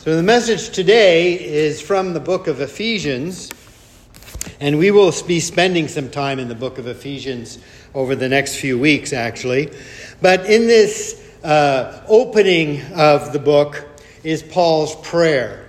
So the message today is from the book of Ephesians, and we will be spending some time in the book of Ephesians over the next few weeks, actually. But in this opening of the book is Paul's prayer.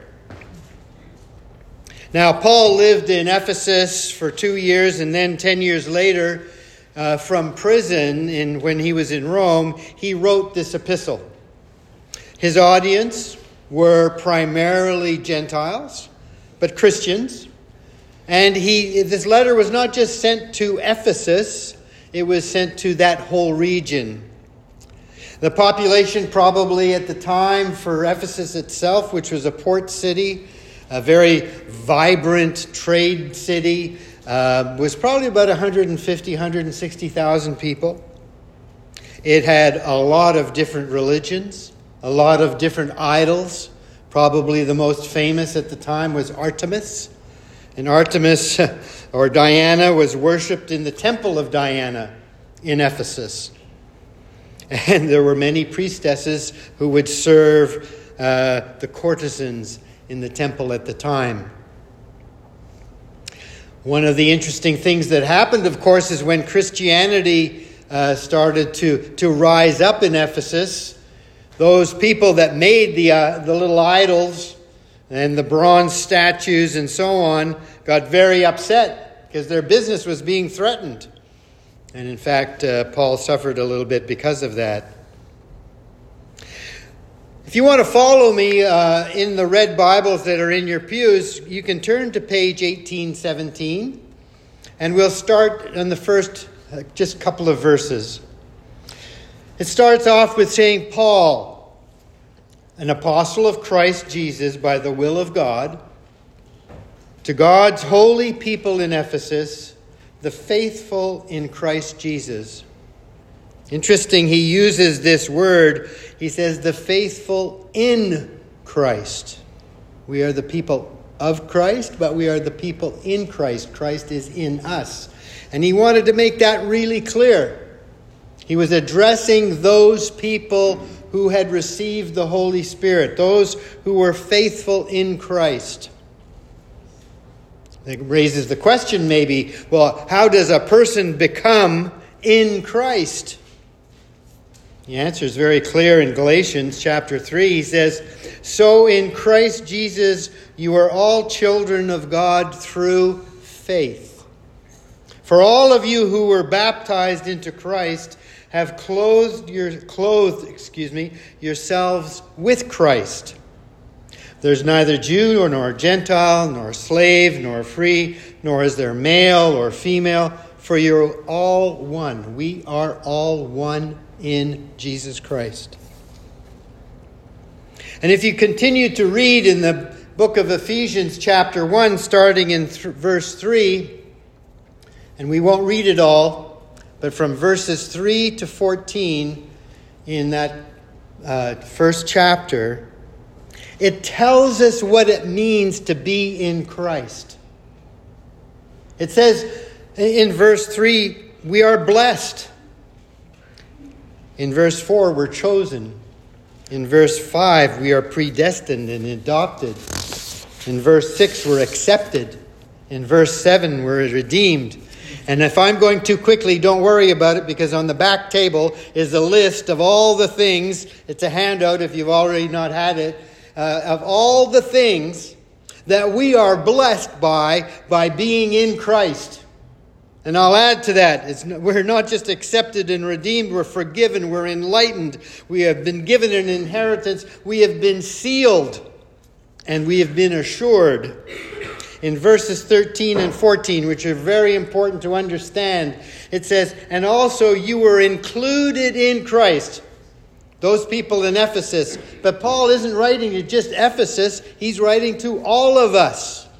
Now, Paul lived in Ephesus for 2 years, and then 10 years later, from prison when he was in Rome, he wrote this epistle. His audience were primarily Gentiles, but Christians. And this letter was not just sent to Ephesus, it was sent to that whole region. The population probably at the time for Ephesus itself, which was a port city, a very vibrant trade city, was probably about 150,000, 160,000 people. It had a lot of different religions, a lot of different idols. Probably the most famous at the time was Artemis. And Artemis, or Diana, was worshipped in the temple of Diana in Ephesus. And there were many priestesses who would serve the courtesans in the temple at the time. One of the interesting things that happened, of course, is when Christianity started to rise up in Ephesus. Those people that made the little idols and the bronze statues and so on got very upset because their business was being threatened. And in fact, Paul suffered a little bit because of that. If you want to follow me in the red Bibles that are in your pews, you can turn to page 1817. And we'll start on the first just couple of verses. It starts off with saying, Paul, an apostle of Christ Jesus by the will of God, to God's holy people in Ephesus, the faithful in Christ Jesus. Interesting, he uses this word. He says, the faithful in Christ. We are the people of Christ, but we are the people in Christ. Christ is in us. And he wanted to make that really clear. He was addressing those people who had received the Holy Spirit, those who were faithful in Christ. It raises the question maybe, well, how does a person become in Christ? The answer is very clear in Galatians chapter 3. He says, so in Christ Jesus you are all children of God through faith. For all of you who were baptized into Christ have clothed yourselves with Christ. There's neither Jew nor Gentile, nor slave, nor free, nor is there male or female, for you're all one. We are all one in Jesus Christ. And if you continue to read in the book of Ephesians chapter 1, starting in verse 3, and we won't read it all, but from verses 3 to 14 in that first chapter, it tells us what it means to be in Christ. It says in verse 3, we are blessed. In verse 4, we're chosen. In verse 5, we are predestined and adopted. In verse 6, we're accepted. In verse 7, we're redeemed. And if I'm going too quickly, don't worry about it, because on the back table is a list of all the things. It's a handout if you've already not had it. Of all the things that we are blessed by being in Christ. And I'll add to that, we're not just accepted and redeemed, we're forgiven, we're enlightened, we have been given an inheritance, we have been sealed, and we have been assured. In verses 13 and 14, which are very important to understand, it says, and also you were included in Christ. Those people in Ephesus. But Paul isn't writing to just Ephesus. He's writing to all of us.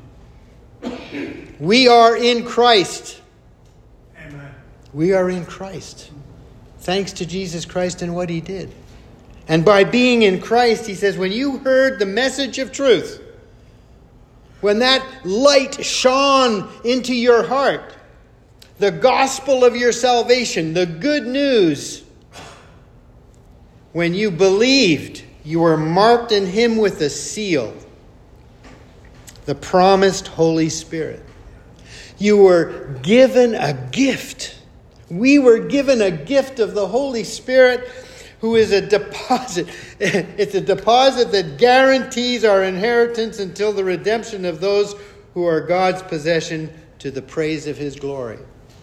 We are in Christ. Amen. We are in Christ. Thanks to Jesus Christ and what he did. And by being in Christ, he says, when you heard the message of truth, when that light shone into your heart, the gospel of your salvation, the good news, when you believed, You are marked in him with a seal, the promised Holy Spirit. You were given a gift. We were given a gift of the Holy Spirit, who is a deposit. It's a deposit that guarantees our inheritance until the redemption of those who are God's possession, to the praise of his glory.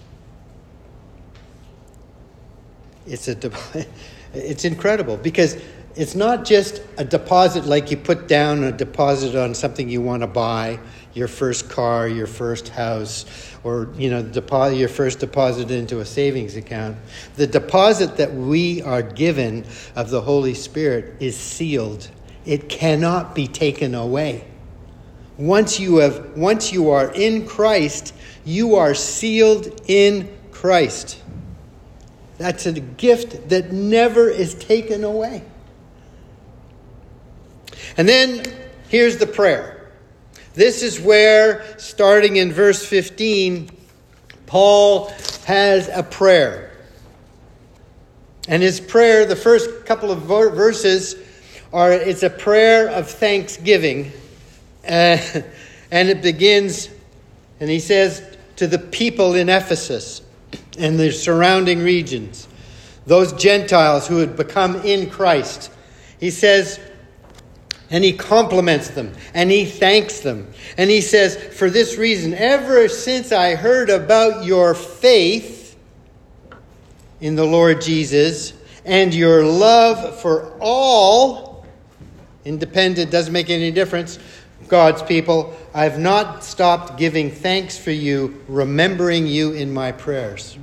It's incredible, because it's not just a deposit like you put down a deposit on something you want to buy, your first car, your first house, or your first deposit into a savings account. The deposit that we are given of the Holy Spirit is sealed. It cannot be taken away. Once you are in Christ, you are sealed in Christ. That's a gift that never is taken away. And then here's the prayer. This is where, starting in verse 15, Paul has a prayer. And his prayer, the first couple of verses, it's a prayer of thanksgiving. And it begins, and he says, to the people in Ephesus and the surrounding regions, those Gentiles who had become in Christ. He says, and he compliments them, and he thanks them. And he says, for this reason, ever since I heard about your faith in the Lord Jesus and your love for all, independent, doesn't make any difference, God's people, I've not stopped giving thanks for you, remembering you in my prayers.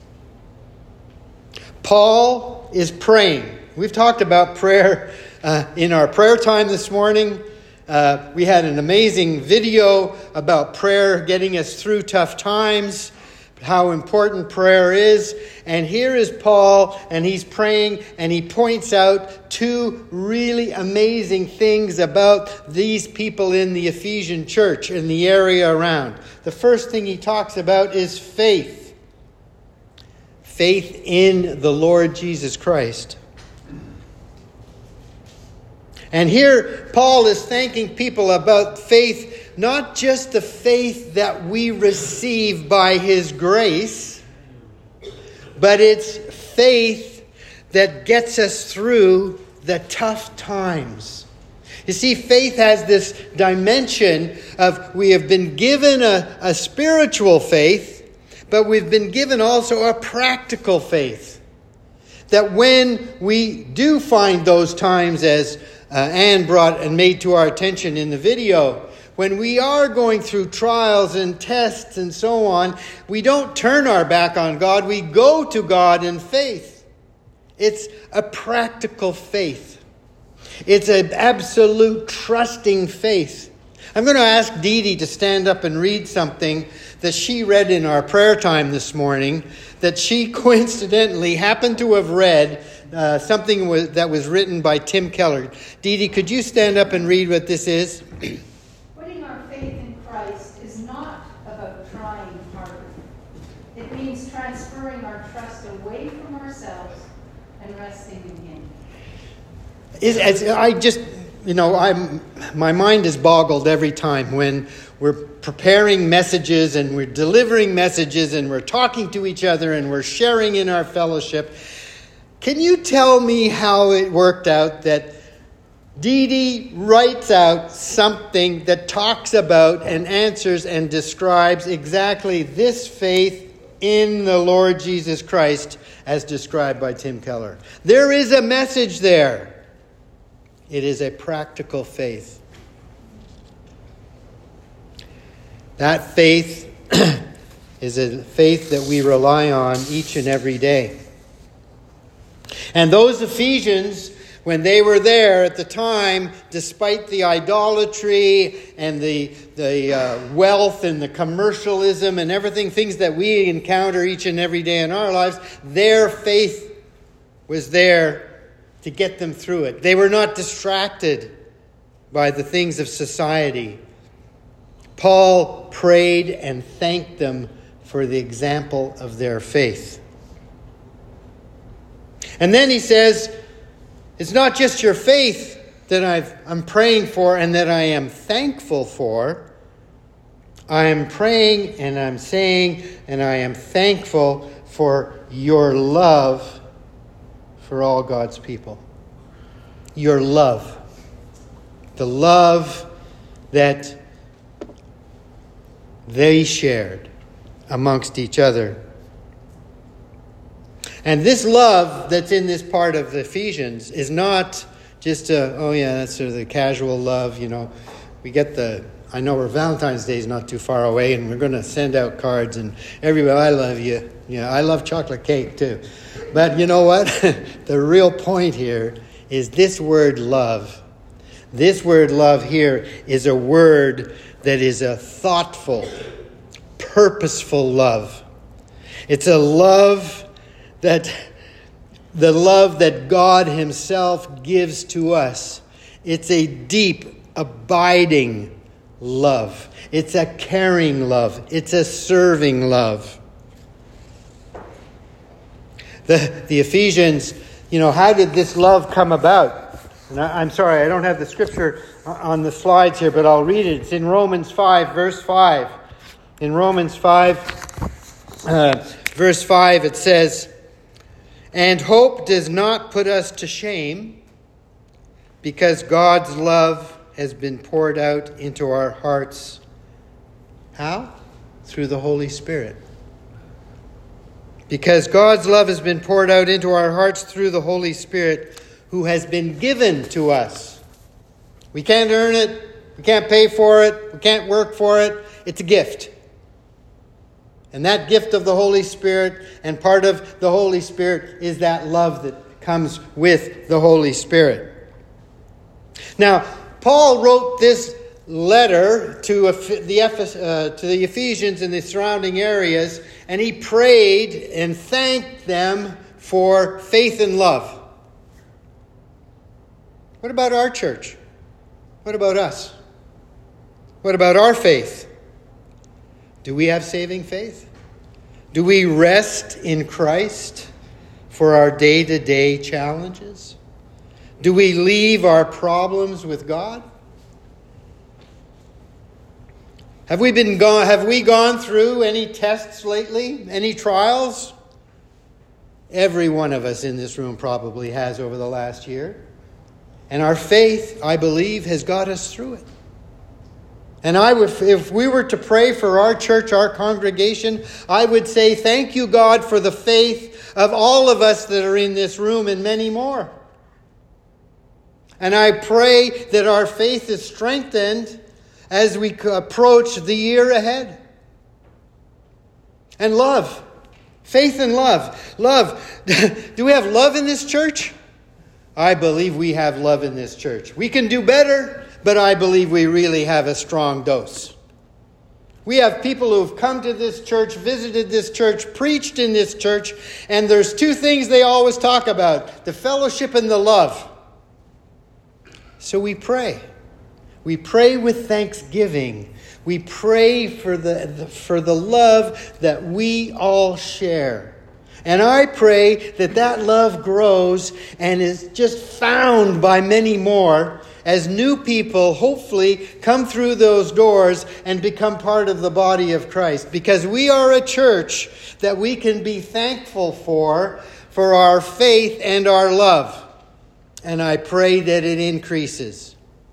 Paul is praying. We've talked about prayer in our prayer time this morning. We had an amazing video about prayer getting us through tough times, how important prayer is. And here is Paul, and he's praying, and he points out two really amazing things about these people in the Ephesian church, in the area around. The first thing he talks about is faith. Faith in the Lord Jesus Christ. And here Paul is thanking people about faith, not just the faith that we receive by his grace, but it's faith that gets us through the tough times. You see, faith has this dimension of we have been given a spiritual faith, but we've been given also a practical faith. That when we do find those times, as Anne brought and made to our attention in the video, when we are going through trials and tests and so on, we don't turn our back on God. We go to God in faith. It's a practical faith. It's an absolute trusting faith. I'm going to ask Dee Dee to stand up and read something that she read in our prayer time this morning, that she coincidentally happened to have read something that was written by Tim Keller. Dee Dee, could you stand up and read what this is? Putting our faith in Christ is not about trying harder. It means transferring our trust away from ourselves and resting in Him. My mind is boggled every time when we're preparing messages and we're delivering messages and we're talking to each other and we're sharing in our fellowship. Can you tell me how it worked out that Dee Dee writes out something that talks about and answers and describes exactly this faith in the Lord Jesus Christ as described by Tim Keller? There is a message there. It is a practical faith. That faith is a faith that we rely on each and every day. And those Ephesians, when they were there at the time, despite the idolatry and the wealth and the commercialism and everything, things that we encounter each and every day in our lives, their faith was there to get them through it. They were not distracted by the things of society. Paul prayed and thanked them for the example of their faith. And then he says, It's not just your faith that I'm praying for and that I am thankful for. I am praying and I'm saying and I am thankful for your love for all God's people. Your love. The love that they shared amongst each other. And this love that's in this part of Ephesians is not just that's sort of the casual love, We get I know where Valentine's Day is not too far away, and we're going to send out cards, and everybody, I love you. I love chocolate cake too. But you know what? The real point here is this word love. This word love here is a word that is a thoughtful, purposeful love. It's a love the love that God himself gives to us. It's a deep, abiding love. It's a caring love. It's a serving love. The Ephesians, how did this love come about? And I'm sorry, I don't have the scripture on the slides here, but I'll read it. It's in Romans 5, verse 5. In Romans 5, verse 5, it says, "And hope does not put us to shame, because God's love has been poured out into our hearts." How? Through the Holy Spirit. Because God's love has been poured out into our hearts through the Holy Spirit, who has been given to us. We can't earn it. We can't pay for it. We can't work for it. It's a gift. And that gift of the Holy Spirit, and part of the Holy Spirit, is that love that comes with the Holy Spirit. Now, Paul wrote this letter to the Ephesians in the surrounding areas, and he prayed and thanked them for faith and love. What about our church? What about us? What about our faith? Do we have saving faith? Do we rest in Christ for our day-to-day challenges? Do we leave our problems with God? Have we gone through any tests lately? Any trials? Every one of us in this room probably has over the last year. And our faith, I believe, has got us through it. And if we were to pray for our church, our congregation, I would say, thank you, God, for the faith of all of us that are in this room and many more. And I pray that our faith is strengthened as we approach the year ahead. And love. Faith and love. Love. Do we have love in this church? I believe we have love in this church. We can do better, but I believe we really have a strong dose. We have people who have come to this church, visited this church, preached in this church, and there's two things they always talk about: the fellowship and the love. So we pray. We pray with thanksgiving. We pray for the love that we all share. And I pray that love grows and is just found by many more as new people hopefully come through those doors and become part of the body of Christ. Because we are a church that we can be thankful for our faith and our love. And I pray that it increases.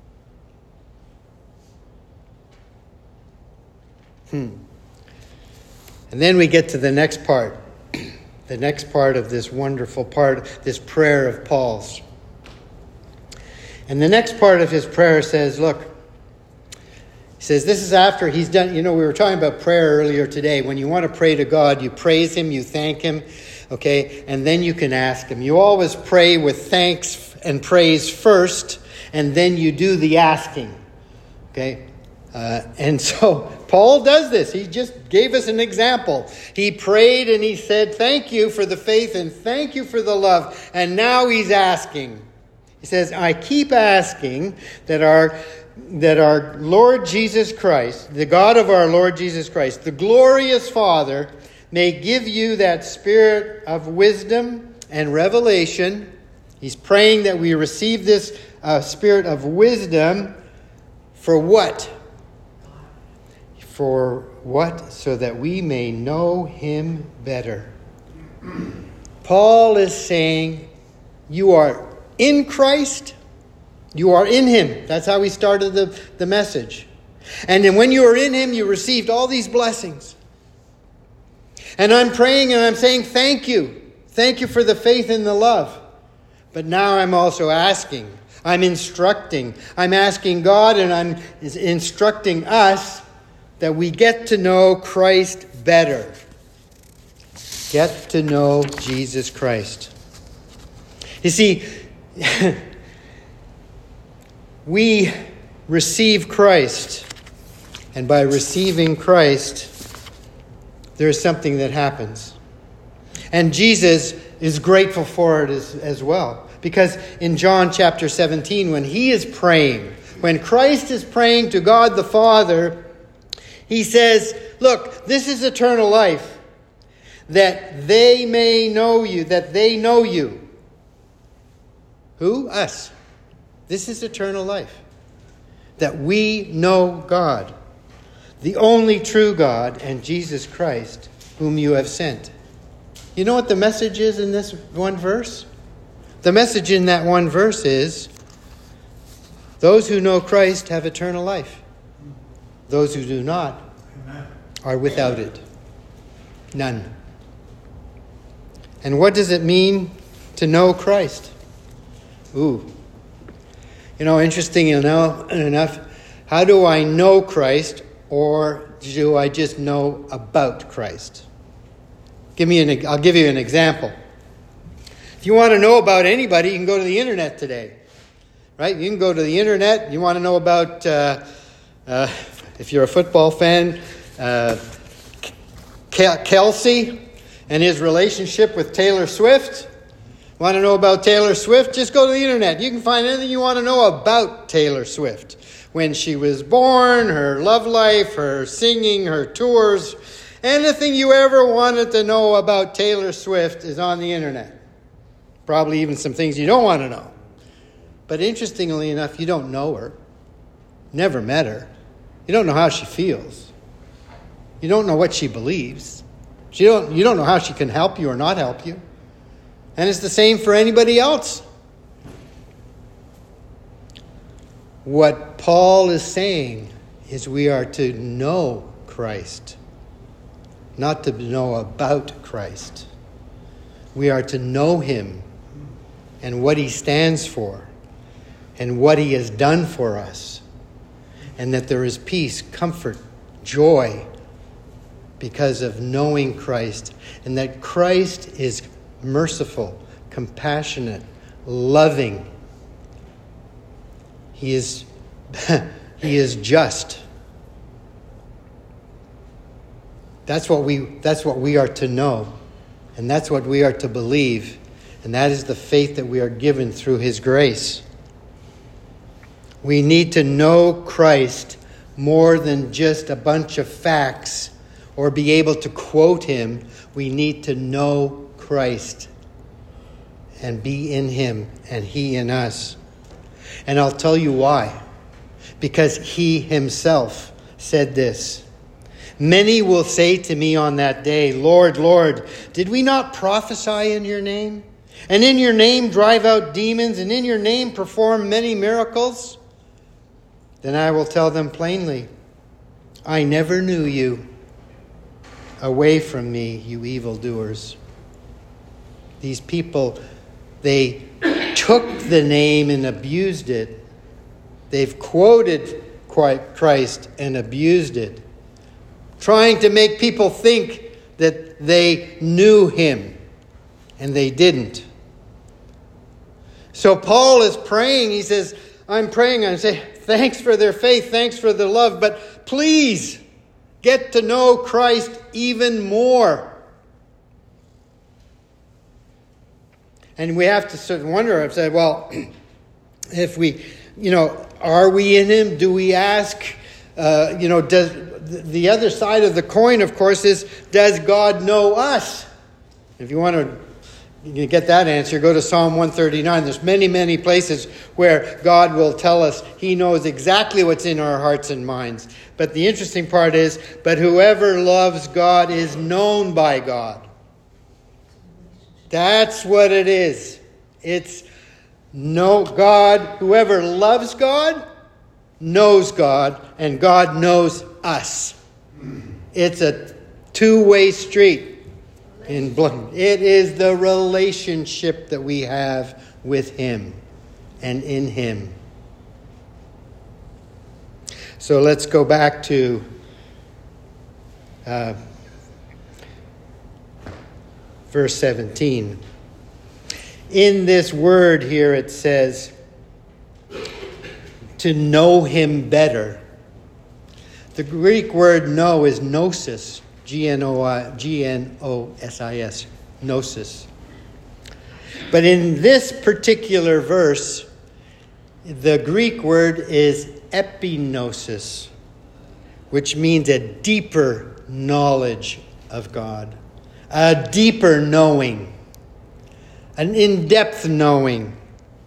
And then we get to the next part. The next part of this wonderful part, this prayer of Paul's. And the next part of his prayer says, look, he says, this is after he's done, we were talking about prayer earlier today. When you want to pray to God, you praise him, you thank him, okay? And then you can ask him. You always pray with thanks and praise first, and then you do the asking, okay? And so Paul does this. He just gave us an example. He prayed and he said, thank you for the faith and thank you for the love. And now he's asking. He says, I keep asking that our Lord Jesus Christ, the God of our Lord Jesus Christ, the glorious Father, may give you that spirit of wisdom and revelation. He's praying that we receive this spirit of wisdom for what? For what? So that we may know him better. Paul is saying, you are in Christ, you are in him. That's how we started the message. And then when you are in him, you received all these blessings. And I'm praying and I'm saying thank you. Thank you for the faith and the love. But now I'm also asking. I'm instructing. I'm asking God and I'm instructing us that we get to know Christ better. Get to know Jesus Christ. You see, we receive Christ. And by receiving Christ, there is something that happens. And Jesus is grateful for it as well. Because in John chapter 17, when he is praying, when Christ is praying to God the Father, he says, look, this is eternal life. That they may know you, that they know you. Who? Us. This is eternal life. That we know God, the only true God, and Jesus Christ, whom you have sent. You know what the message is in this one verse? The message in that one verse is, those who know Christ have eternal life. Those who do not are without it. None. And what does it mean to know Christ? Interesting enough, how do I know Christ, or do I just know about Christ? I'll give you an example. If you want to know about anybody, you can go to the internet today. Right? You can go to the internet. You want to know about, if you're a football fan, Kelsey and his relationship with Taylor Swift. Want to know about Taylor Swift? Just go to the internet. You can find anything you want to know about Taylor Swift. When she was born, her love life, her singing, her tours. Anything you ever wanted to know about Taylor Swift is on the internet. Probably even some things you don't want to know. But interestingly enough, you don't know her. Never met her. You don't know how she feels. You don't know what she believes. You don't know how she can help you or not help you. And it's the same for anybody else. What Paul is saying is we are to know Christ, not to know about Christ. We are to know him and what he stands for and what he has done for us, and that there is peace, comfort, joy because of knowing Christ, and that Christ is merciful, compassionate, loving. He is just. That's what we are to know, and that's what we are to believe, and that is the faith that we are given through his grace. We need to know Christ more than just a bunch of facts or be able to quote him. We need to know Christ and be in him and he in us. And I'll tell you why. Because he himself said this. Many will say to me on that day, Lord, Lord, did we not prophesy in your name? And in your name drive out demons, and in your name perform many miracles? Then I will tell them plainly, I never knew you. Away from me, you evildoers. These people, they took the name and abused it. They've quoted Christ and abused it, trying to make people think that they knew him, and they didn't. So Paul is praying. He says, I'm praying. I say, thanks for their faith, thanks for their love, but please get to know Christ even more. And we have to sort of wonder, I've said, well, if we, are we in him? Do we ask, does the other side of the coin, of course, is, does God know us? If you want to You can get that answer. Go to Psalm 139. There's many, many places where God will tell us He knows exactly what's in our hearts and minds. But the interesting part is, but whoever loves God is known by God. That's what it is. It's God. Whoever loves God knows God, and God knows us. It's a two-way street. It is the relationship that we have with Him and in Him. So let's go back to verse 17. In this word here it says, to know Him better. The Greek word know is gnosis. Gnosis. Gnosis. But in this particular verse, the Greek word is epignosis, which means a deeper knowledge of God, a deeper knowing, an in-depth knowing.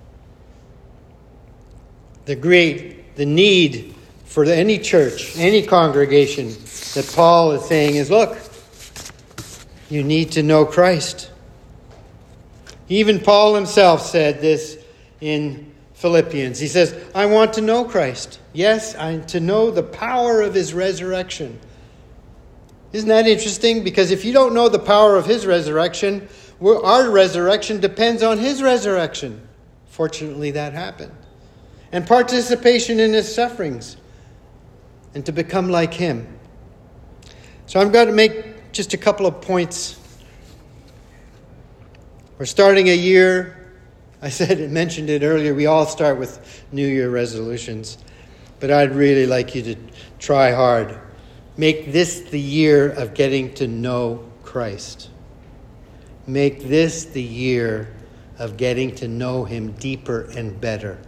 The need for any church, any congregation, that Paul is saying is, look, you need to know Christ. Even Paul himself said this in Philippians. He says, I want to know Christ. Yes, to know the power of His resurrection. Isn't that interesting? Because if you don't know the power of His resurrection, our resurrection depends on His resurrection. Fortunately, that happened. And participation in His sufferings. And to become like Him. So I'm going to make just a couple of points. We're starting a year. I mentioned it earlier. We all start with New Year resolutions. But I'd really like you to try hard. Make this the year of getting to know Christ. Make this the year of getting to know Him deeper and better.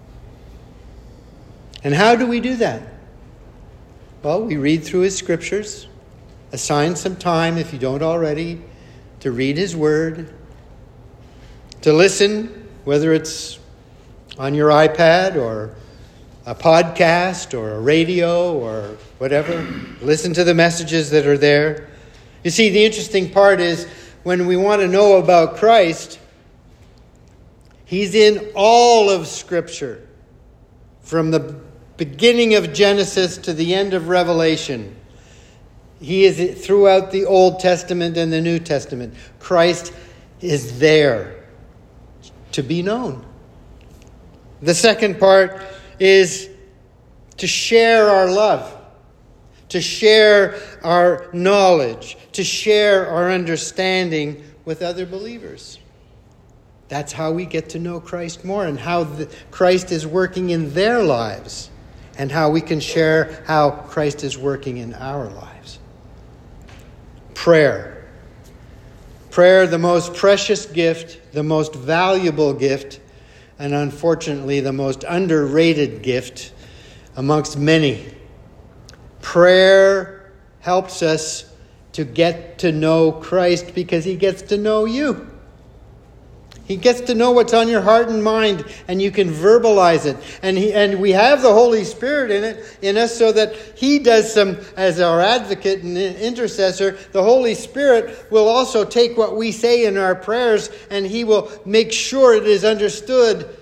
And how do we do that? Well, we read through His scriptures. Assign some time, if you don't already, to read His Word. To listen, whether it's on your iPad or a podcast or a radio or whatever. Listen to the messages that are there. You see, the interesting part is when we want to know about Christ, He's in all of Scripture. From the beginning of Genesis to the end of Revelation. He is throughout the Old Testament and the New Testament. Christ is there to be known. The second part is to share our love, to share our knowledge, to share our understanding with other believers. That's how we get to know Christ more and how Christ is working in their lives and how we can share how Christ is working in our lives. Prayer. Prayer, the most precious gift, the most valuable gift, and unfortunately the most underrated gift amongst many. Prayer helps us to get to know Christ because He gets to know you. He gets to know what's on your heart and mind, and you can verbalize it. And we have the Holy Spirit in us so that He does some, as our advocate and intercessor, the Holy Spirit will also take what we say in our prayers, and He will make sure it is understood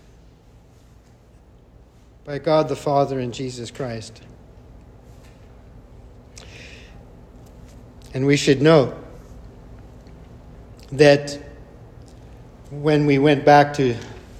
by God the Father and Jesus Christ. And we should know that when we went back to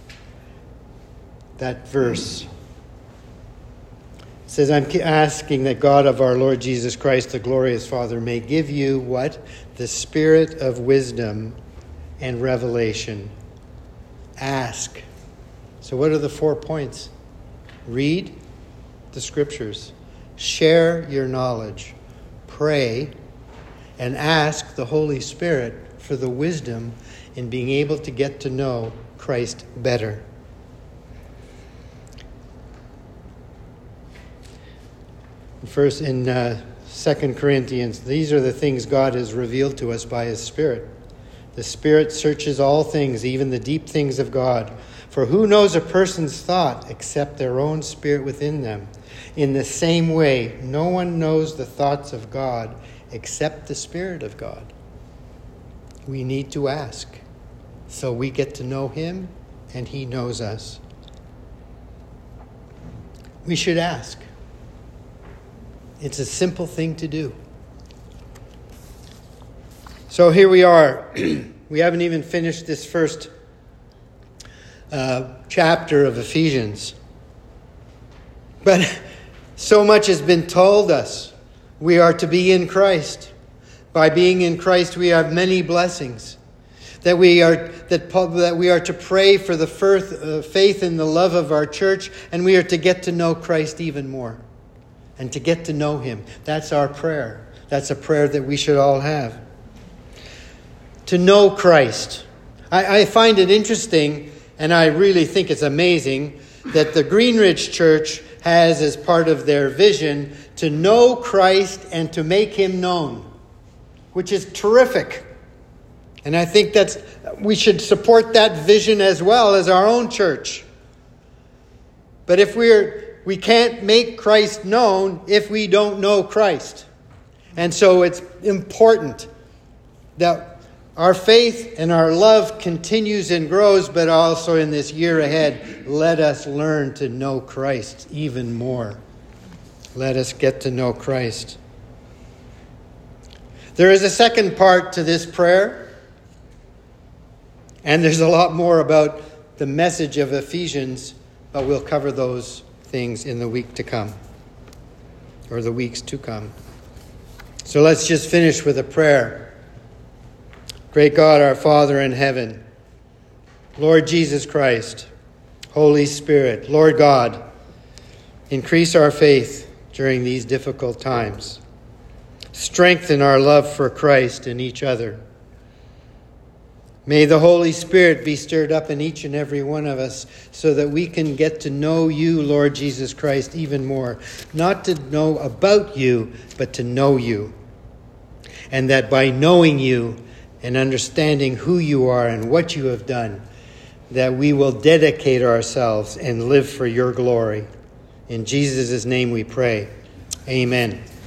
that verse, it says, I'm asking that God of our Lord Jesus Christ, the glorious Father, may give you what? The spirit of wisdom and revelation. Ask. So what are the 4 points? Read the scriptures. Share your knowledge. Pray. And ask the Holy Spirit for the wisdom in being able to get to know Christ better. First, in 2 Corinthians, these are the things God has revealed to us by His Spirit. The Spirit searches all things, even the deep things of God. For who knows a person's thought except their own spirit within them? In the same way, no one knows the thoughts of God except the Spirit of God. We need to ask, so we get to know him and he knows us. We should ask. It's a simple thing to do. So here we are. We haven't even finished this first chapter of Ephesians. But so much has been told us. We are to be in Christ. By being in Christ, we have many blessings. That we are to pray for the faith and the love of our church, and we are to get to know Christ even more, and to get to know him. That's our prayer. That's a prayer that we should all have. To know Christ. I find it interesting, and I really think it's amazing, that the Greenridge Church has as part of their vision to know Christ and to make him known, which is terrific. And I think we should support that vision as well as our own church. But if we can't make Christ known if we don't know Christ. And so it's important that our faith and our love continues and grows, but also in this year ahead, let us learn to know Christ even more. Let us get to know Christ. There is a second part to this prayer. And there's a lot more about the message of Ephesians, but we'll cover those things in the week to come, or the weeks to come. So let's just finish with a prayer. Great God, our Father in heaven, Lord Jesus Christ, Holy Spirit, Lord God, increase our faith during these difficult times. Strengthen our love for Christ and each other. May the Holy Spirit be stirred up in each and every one of us so that we can get to know you, Lord Jesus Christ, even more. Not to know about you, but to know you. And that by knowing you and understanding who you are and what you have done, that we will dedicate ourselves and live for your glory. In Jesus' name we pray. Amen.